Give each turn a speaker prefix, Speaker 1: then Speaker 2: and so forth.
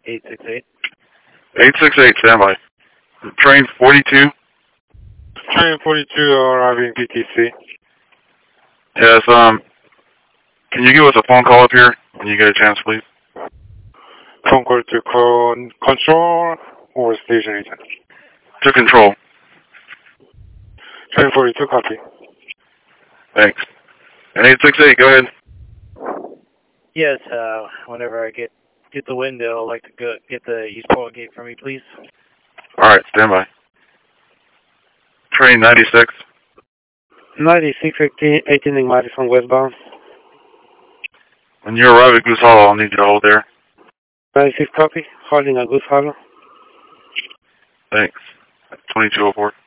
Speaker 1: 868.
Speaker 2: 868, standby. Train 42.
Speaker 3: Train 42 arriving PTC.
Speaker 2: Yes, can you give us a phone call up here when you get a chance, please?
Speaker 3: Phone call to control or station agent?
Speaker 2: To control.
Speaker 3: Train 42, copy.
Speaker 2: Thanks. And 868, go ahead.
Speaker 1: Yes, whenever I get the window, I'd like to go get the Eastport gate for me, please.
Speaker 2: Alright, standby. Train 96.
Speaker 3: 96, 18 Madison westbound.
Speaker 2: When you arrive at Goose Hollow, I'll need you to hold there.
Speaker 3: 96, copy. Holding at Goose Hollow.
Speaker 2: Thanks. 2204.